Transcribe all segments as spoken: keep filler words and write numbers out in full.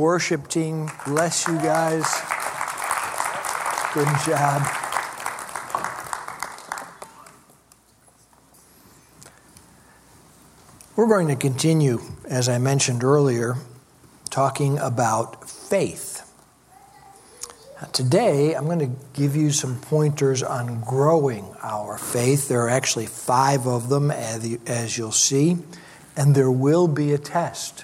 worship team. Bless you guys. Good job. We're going to continue, as I mentioned earlier, talking about faith. Today, I'm going to give you some pointers on growing our faith. There are actually five of them, as you'll see, and there will be a test.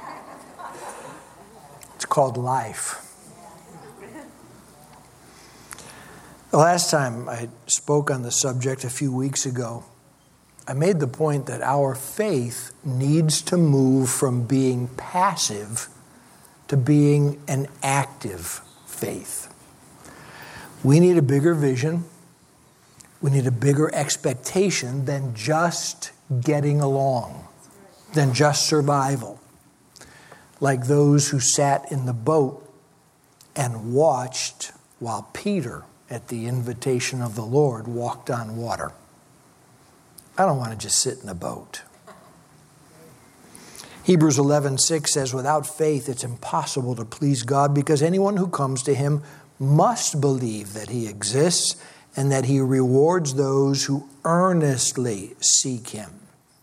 It's called life. The last time I spoke on the subject a few weeks ago, I made the point that our faith needs to move from being passive to being an active faith. We need a bigger vision. We need a bigger expectation than just getting along, than just survival. Like those who sat in the boat and watched while Peter, at the invitation of the Lord, walked on water. I don't want to just sit in the boat. Hebrews eleven six says, without faith it's impossible to please God, because anyone who comes to him must believe that he exists and that he rewards those who earnestly seek him.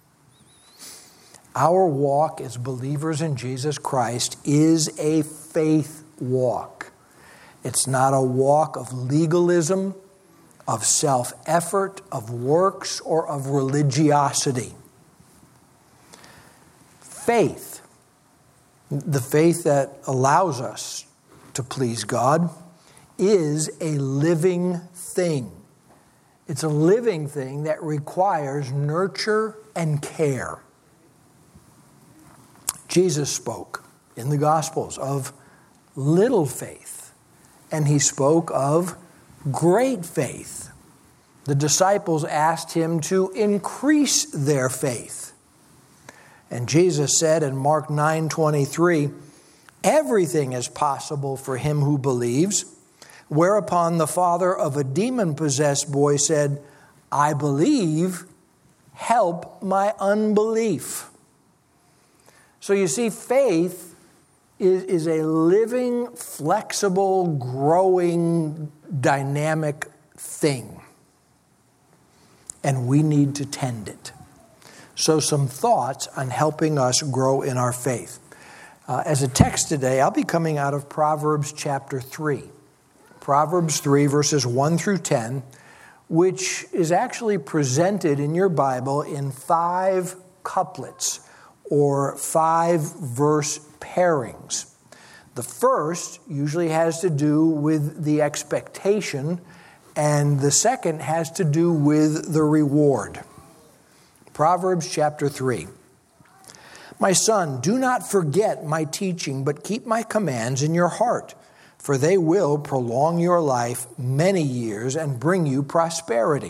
Our walk as believers in Jesus Christ is a faith walk. It's not a walk of legalism, of self-effort, of works, or of religiosity. Faith, the faith that allows us to please God, is a living thing. It's a living thing that requires nurture and care. Jesus spoke in the Gospels of little faith, and he spoke of great faith. The disciples asked him to increase their faith. And Jesus said in Mark nine twenty-three, everything is possible for him who believes. Whereupon the father of a demon-possessed boy said, I believe, help my unbelief. So you see, faith is, is a living, flexible, growing, dynamic thing. And we need to tend it. So some thoughts on helping us grow in our faith. Uh, as a text today, I'll be coming out of Proverbs chapter three. Proverbs three, verses one through ten, which is actually presented in your Bible in five couplets or five verse pairings. The first usually has to do with the expectation, and the second has to do with the reward. Proverbs chapter three. My son, do not forget my teaching, but keep my commands in your heart, for they will prolong your life many years and bring you prosperity.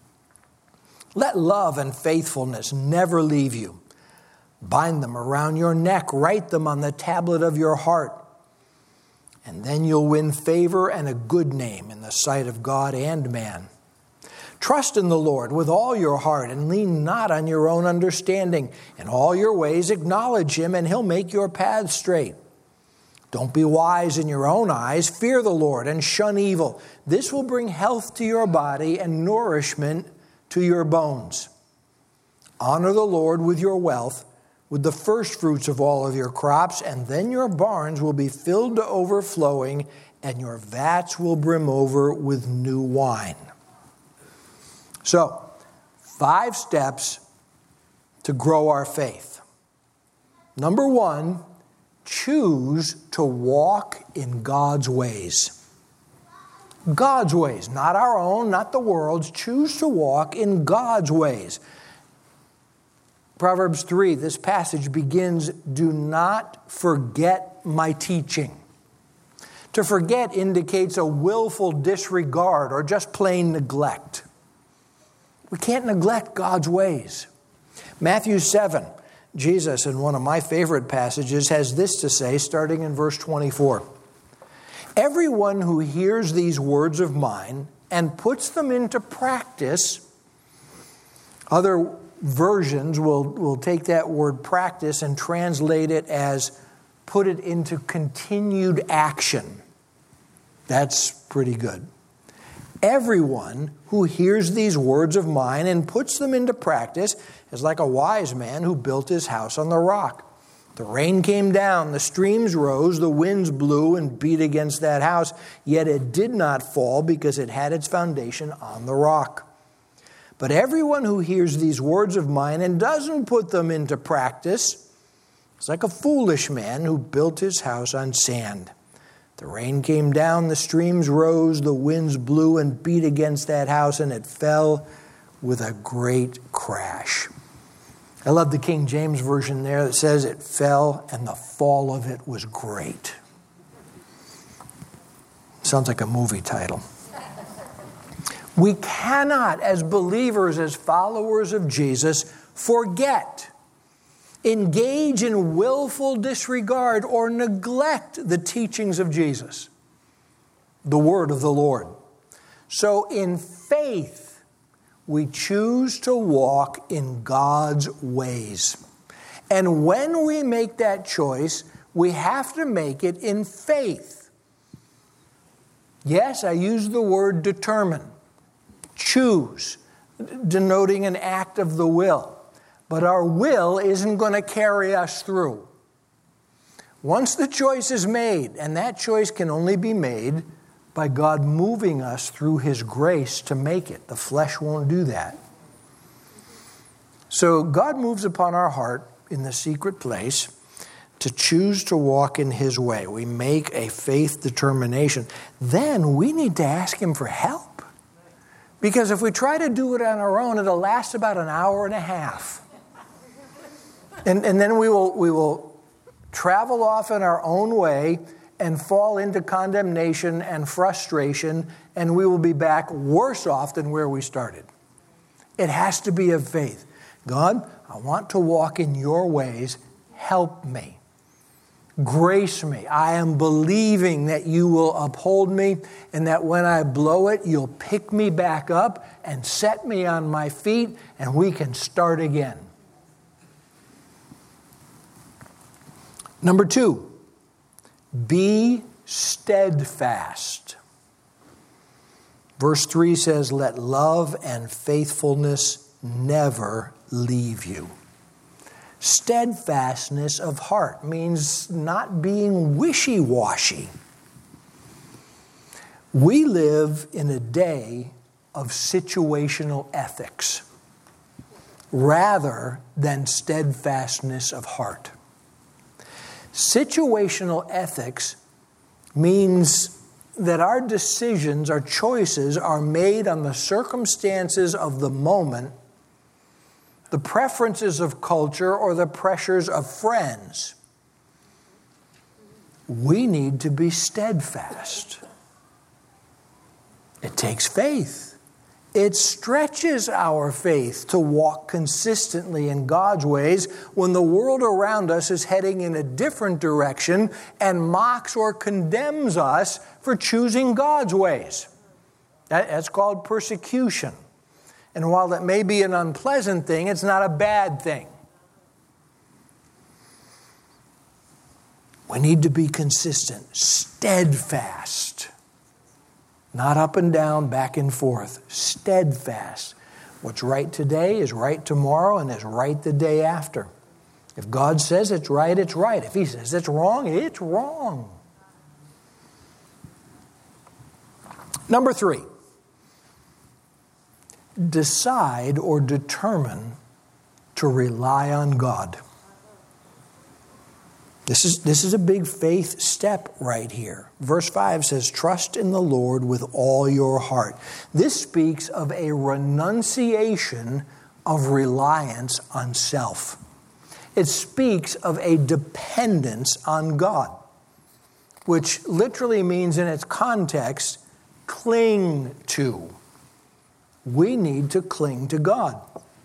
Let love and faithfulness never leave you. Bind them around your neck, write them on the tablet of your heart, and then you'll win favor and a good name in the sight of God and man. Trust in the Lord with all your heart and lean not on your own understanding. In all your ways acknowledge him, and he'll make your paths straight. Don't be wise in your own eyes. Fear the Lord and shun evil. This will bring health to your body and nourishment to your bones. Honor the Lord with your wealth, with the first fruits of all of your crops, and then your barns will be filled to overflowing, and your vats will brim over with new wine. So, five steps to grow our faith. Number one, choose to walk in God's ways. God's ways, not our own, not the world's. Choose to walk in God's ways. Proverbs three, this passage begins, do not forget my teaching. To forget indicates a willful disregard or just plain neglect. We can't neglect God's ways. Matthew seven, Jesus, in one of my favorite passages, has this to say, starting in verse twenty-four. Everyone who hears these words of mine and puts them into practice, other versions will, will take that word practice and translate it as put it into continued action. That's pretty good. Everyone who hears these words of mine and puts them into practice is like a wise man who built his house on the rock. The rain came down, the streams rose, the winds blew and beat against that house, yet it did not fall because it had its foundation on the rock. But everyone who hears these words of mine and doesn't put them into practice is like a foolish man who built his house on sand. The rain came down, the streams rose, the winds blew and beat against that house, and it fell with a great crash. I love the King James Version there that says it fell and the fall of it was great. Sounds like a movie title. We cannot, as believers, as followers of Jesus, forget, engage in willful disregard, or neglect the teachings of Jesus, the word of the Lord. So in faith, we choose to walk in God's ways. And when we make that choice, we have to make it in faith. Yes, I use the word determine, choose, denoting an act of the will. But our will isn't going to carry us through. Once the choice is made, and that choice can only be made by God moving us through His grace to make it. The flesh won't do that. So God moves upon our heart in the secret place to choose to walk in His way. We make a faith determination. Then we need to ask Him for help. Because if we try to do it on our own, it'll last about an hour and a half. And, and then we will, we will travel off in our own way and fall into condemnation and frustration, and we will be back worse off than where we started. It has to be of faith. God, I want to walk in your ways. Help me. Grace me. I am believing that you will uphold me, and that when I blow it, you'll pick me back up and set me on my feet, and we can start again. Number two, be steadfast. Verse three says, let love and faithfulness never leave you. Steadfastness of heart means not being wishy-washy. We live in a day of situational ethics rather than steadfastness of heart. Situational ethics means that our decisions, our choices are made on the circumstances of the moment, the preferences of culture, or the pressures of friends. We need to be steadfast. It takes faith. It stretches our faith to walk consistently in God's ways when the world around us is heading in a different direction and mocks or condemns us for choosing God's ways. That's called persecution. And while that may be an unpleasant thing, it's not a bad thing. We need to be consistent, steadfast. Not up and down, back and forth. Steadfast. What's right today is right tomorrow and is right the day after. If God says it's right, it's right. If He says it's wrong, it's wrong. Number three. Decide or determine to rely on God. This is, this is a big faith step right here. Verse five says, trust in the Lord with all your heart. This speaks of a renunciation of reliance on self. It speaks of a dependence on God, which literally means in its context, cling to. We need to cling to God.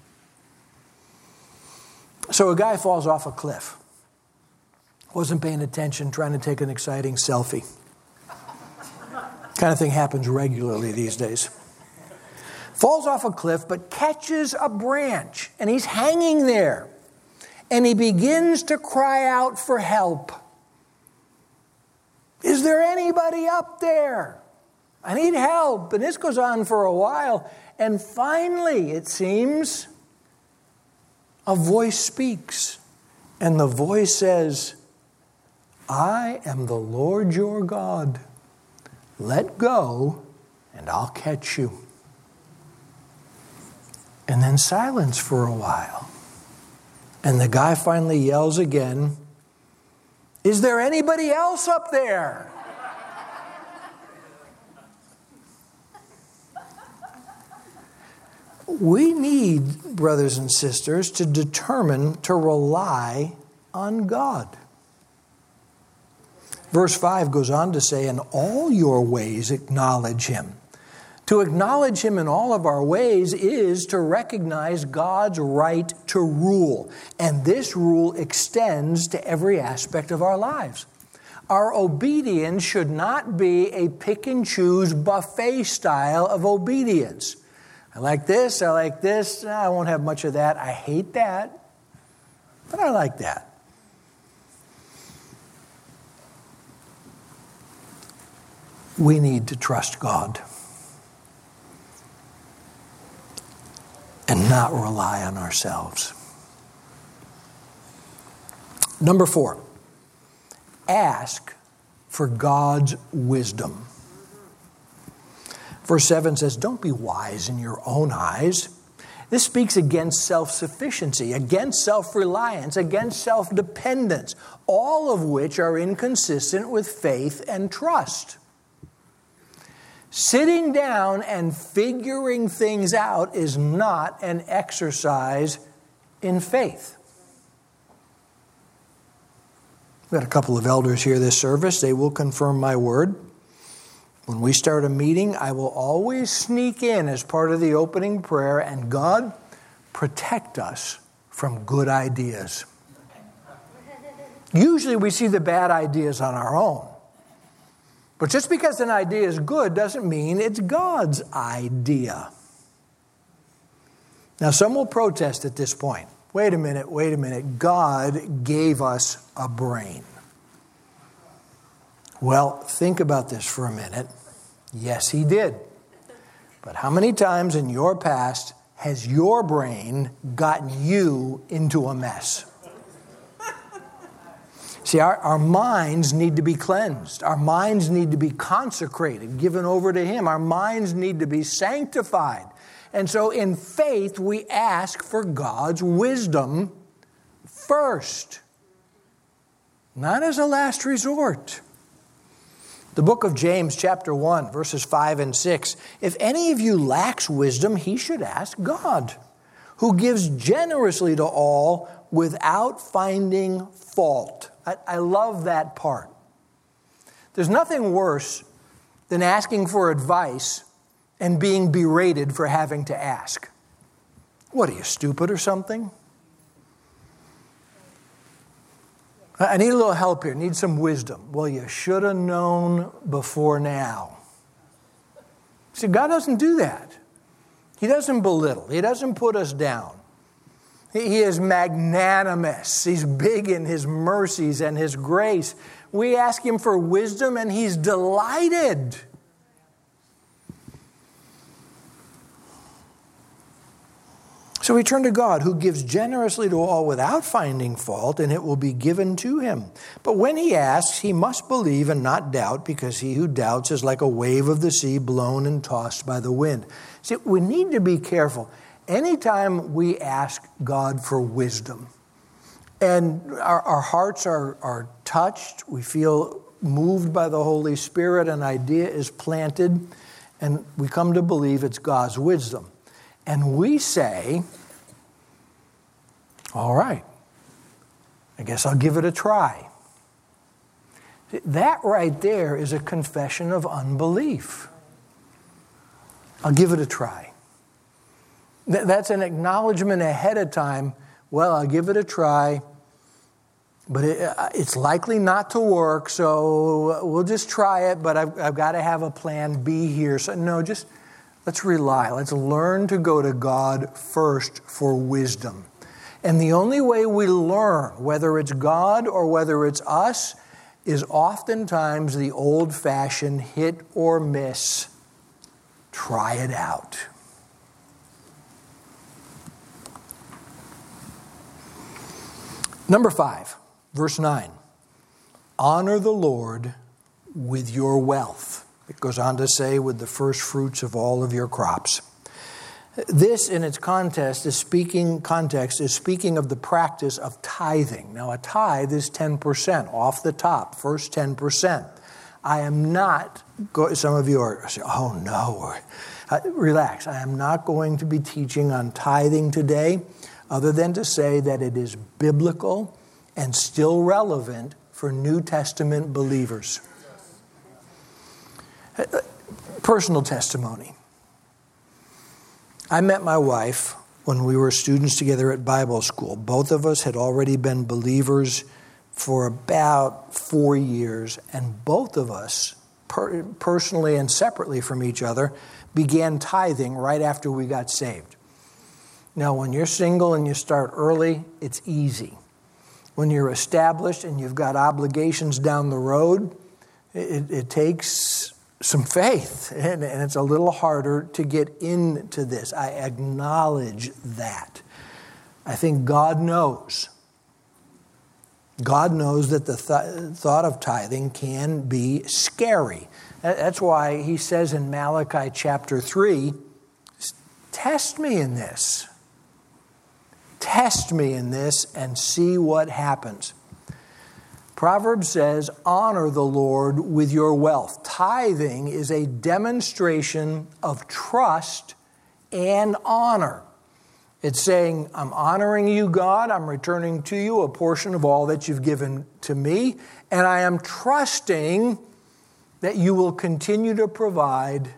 So a guy falls off a cliff. Wasn't paying attention, trying to take an exciting selfie. Kind of thing happens regularly these days. Falls off a cliff, but catches a branch, and he's hanging there. And he begins to cry out for help. anybody up there? I need help. And this goes on for a while. And finally, it seems, a voice speaks. And the voice says, I am the Lord your God. Let go, and I'll catch you. And then silence for a while. And the guy finally yells again, is there anybody else up there? We need, brothers and sisters, to determine to rely on God. Verse five goes on to say, in all your ways acknowledge him. To acknowledge him in all of our ways is to recognize God's right to rule. And this rule extends to every aspect of our lives. Our obedience should not be a pick and choose buffet style of obedience. I like this, I like this, I won't have much of that. I hate that, but I like that. We need to trust God and not rely on ourselves. Number four, ask for God's wisdom. Verse seven says, don't be wise in your own eyes. This speaks against self-sufficiency, against self-reliance, against self-dependence, all of which are inconsistent with faith and trust. Sitting down and figuring things out is not an exercise in faith. We've got a couple of elders here this service. They will confirm my word. When we start a meeting, I will always sneak in as part of the opening prayer, and God, protect us from good ideas. Usually we see the bad ideas on our own. But just because an idea is good doesn't mean it's God's idea. Now, some will protest at this point. Wait a minute, wait a minute. God gave us a brain. Well, think about this for a minute. Yes, he did. But how many times in your past has your brain gotten you into a mess? See, our, our minds need to be cleansed. Our minds need to be consecrated, given over to him. Our minds need to be sanctified. And so in faith, we ask for God's wisdom first, not as a last resort. The book of James, chapter one, verses five and six. If any of you lacks wisdom, he should ask God, who gives generously to all without finding fault. I, I love that part. There's nothing worse than asking for advice and being berated for having to ask. What, are you stupid or something? I need a little help here. I need some wisdom. Well, you should have known before now. See, God doesn't do that. He doesn't belittle. He doesn't put us down. He is magnanimous. He's big in his mercies and his grace. We ask him for wisdom and he's delighted. So we turn to God, who gives generously to all without finding fault, and it will be given to him. But when he asks, he must believe and not doubt, because he who doubts is like a wave of the sea blown and tossed by the wind. See, we need to be careful. Anytime we ask God for wisdom, and our, our hearts are, are touched, we feel moved by the Holy Spirit, an idea is planted, and we come to believe it's God's wisdom. And we say, all right, I guess I'll give it a try. That right there is a confession of unbelief. I'll give it a try. That's an acknowledgement ahead of time. Well, I'll give it a try, but it, it's likely not to work, so we'll just try it, but I've, I've got to have a plan B here. So no, just let's rely. Let's learn to go to God first for wisdom. And the only way we learn, whether it's God or whether it's us, is oftentimes the old-fashioned hit or miss. Try it out. Number five, verse nine. Honor the Lord with your wealth. It goes on to say, with the first fruits of all of your crops. This, in its context, is speaking context is speaking of the practice of tithing. Now, a tithe is ten percent off the top, first ten percent. I am not. Go, some of you are saying, "Oh no." Uh, relax. I am not going to be teaching on tithing today, other than to say that it is biblical and still relevant for New Testament believers. Personal testimony. I met my wife when we were students together at Bible school. Both of us had already been believers for about four years, and both of us, per- personally and separately from each other, began tithing right after we got saved. Now, when you're single and you start early, it's easy. When you're established and you've got obligations down the road, it, it takes some faith, and, and it's a little harder to get into this. I acknowledge that. I think God knows. God knows that the th- thought of tithing can be scary. That's why he says in Malachi chapter three, test me in this. Test me in this and see what happens. Proverbs says, honor the Lord with your wealth. Tithing is a demonstration of trust and honor. It's saying, I'm honoring you, God. I'm returning to you a portion of all that you've given to me. And I am trusting that you will continue to provide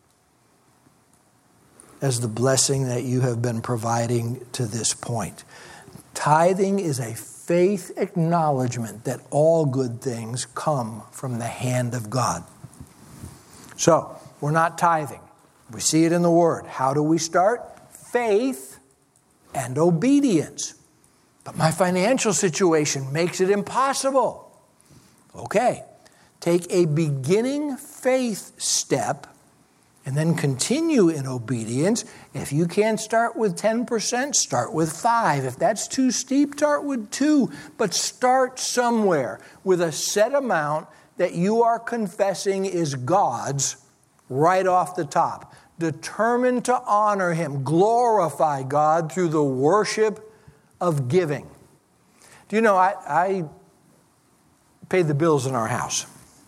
as the blessing that you have been providing to this point. Tithing is a faith acknowledgement that all good things come from the hand of God. So, we're not tithing. We see it in the Word. How do we start? Faith and obedience. But my financial situation makes it impossible. Okay, take a beginning faith step and then continue in obedience. If you can't start with ten percent, start with five. If that's too steep, start with two. But start somewhere with a set amount that you are confessing is God's right off the top. Determined to honor Him, glorify God through the worship of giving. Do you know, I, I paid the bills in our house.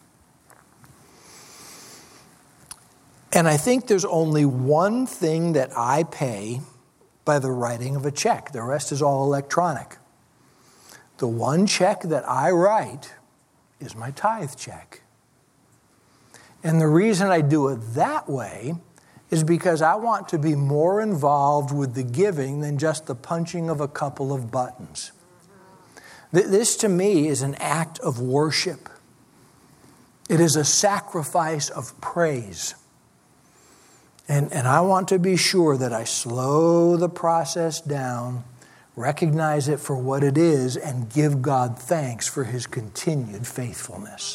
And I think there's only one thing that I pay by the writing of a check. The rest is all electronic. The one check that I write is my tithe check. And the reason I do it that way is because I want to be more involved with the giving than just the punching of a couple of buttons. This to me is an act of worship. It is a sacrifice of praise. And, and I want to be sure that I slow the process down, recognize it for what it is, and give God thanks for His continued faithfulness.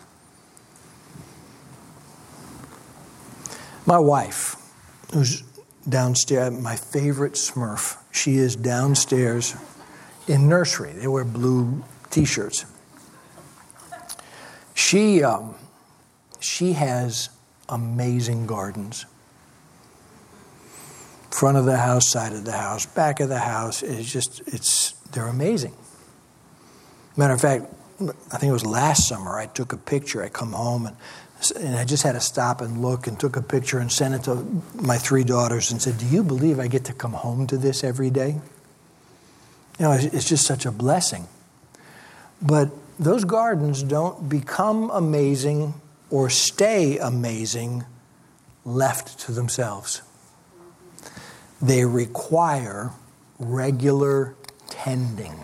My wife, who's downstairs, my favorite Smurf, she is downstairs in nursery. They wear blue T-shirts. She, um, she has amazing gardens. Front of the house, side of the house, back of the house. It's just, it's, they're amazing. Matter of fact, I think it was last summer, I took a picture. I come home and, and I just had to stop and look and took a picture and sent it to my three daughters and said, do you believe I get to come home to this every day? You know, it's just such a blessing. But those gardens don't become amazing or stay amazing left to themselves. They require regular tending.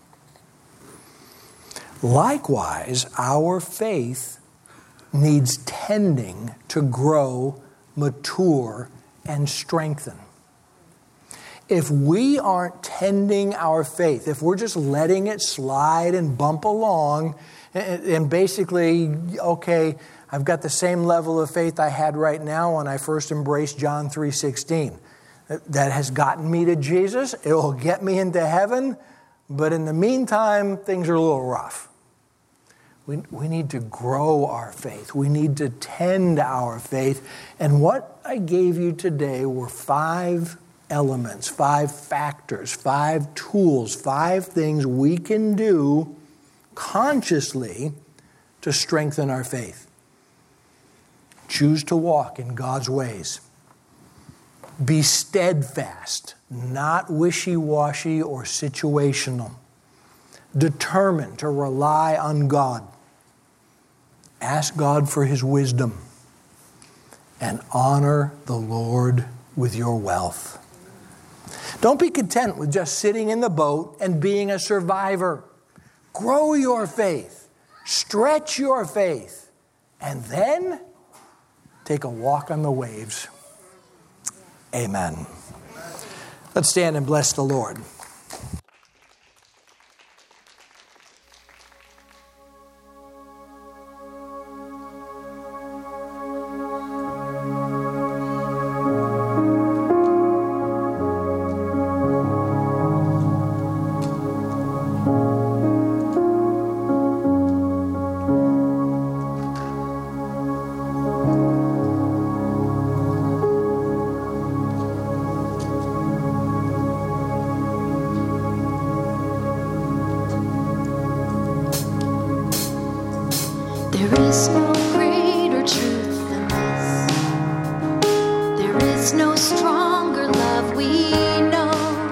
Likewise, our faith needs tending to grow, mature, and strengthen. If we aren't tending our faith, if we're just letting it slide and bump along, and, and basically, okay, I've got the same level of faith I had right now when I first embraced John three sixteen. That has gotten me to Jesus. It will get me into heaven. But in the meantime, things are a little rough. We, we need to grow our faith. We need to tend our faith. And what I gave you today were five elements, five factors, five tools, five things we can do consciously to strengthen our faith. Choose to walk in God's ways. Be steadfast, not wishy-washy or situational. Determined to rely on God. Ask God for His wisdom. And honor the Lord with your wealth. Don't be content with just sitting in the boat and being a survivor. Grow your faith. Stretch your faith. And then take a walk on the waves. Amen. Let's stand and bless the Lord. There is no greater truth than this. There is no stronger love we know.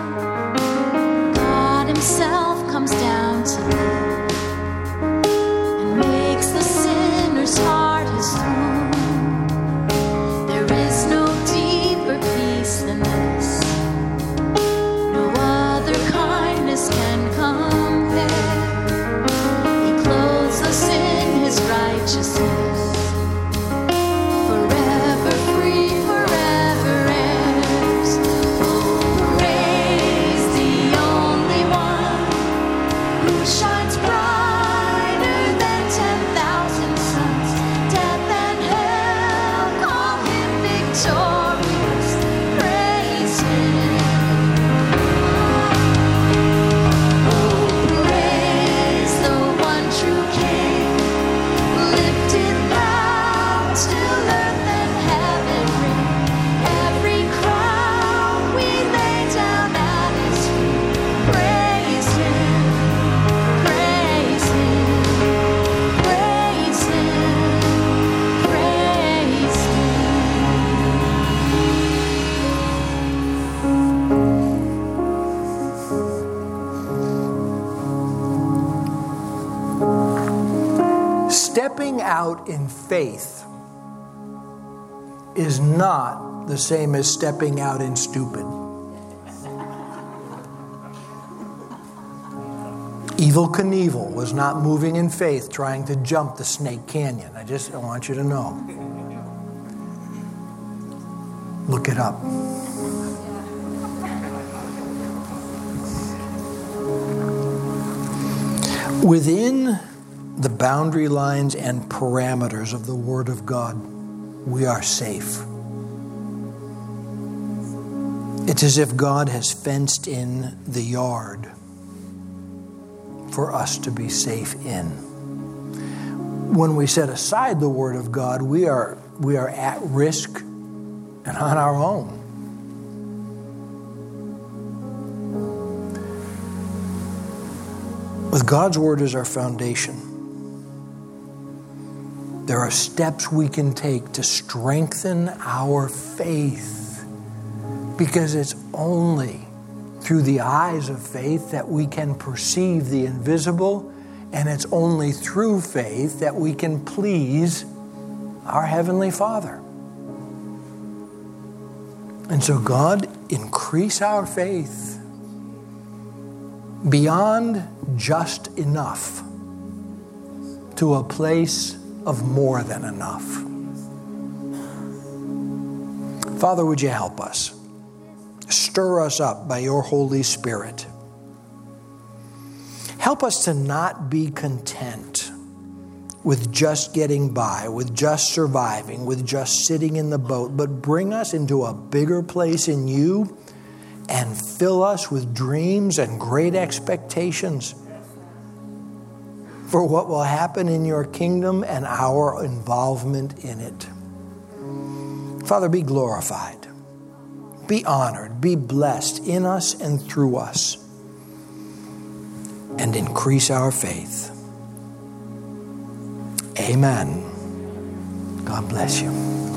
God Himself comes down to live and makes the sinner's heart His throne. There is no deeper peace than this. No other kindness can compare. He clothes us in His righteousness, forever free, forever heirs. Oh, praise the only one who shines brighter than ten thousand suns. Death and hell call Him victorious. Praise Him. Oh, praise the one true King. Lifted clouds till earth and heaven ring. Every crown we lay down at His feet. Praise Him, praise Him, praise Him, praise Stepping out in faith is not the same as stepping out in stupid. Evel Knievel was not moving in faith trying to jump the Snake Canyon. I just I want you to know. Look it up. Within the boundary lines and parameters of the Word of God, we are safe. It's as if God has fenced in the yard for us to be safe in. When we set aside the Word of God, we are, we are at risk and on our own. With God's Word as our foundation, there are steps we can take to strengthen our faith, because it's only through the eyes of faith that we can perceive the invisible, and it's only through faith that we can please our Heavenly Father. And so God, increase our faith beyond just enough to a place of more than enough. Father, would you help us? Stir us up by your Holy Spirit. Help us to not be content with just getting by, with just surviving, with just sitting in the boat, but bring us into a bigger place in you and fill us with dreams and great expectations for what will happen in your kingdom and our involvement in it. Father, be glorified, be honored, be blessed in us and through us, and increase our faith. Amen. God bless you.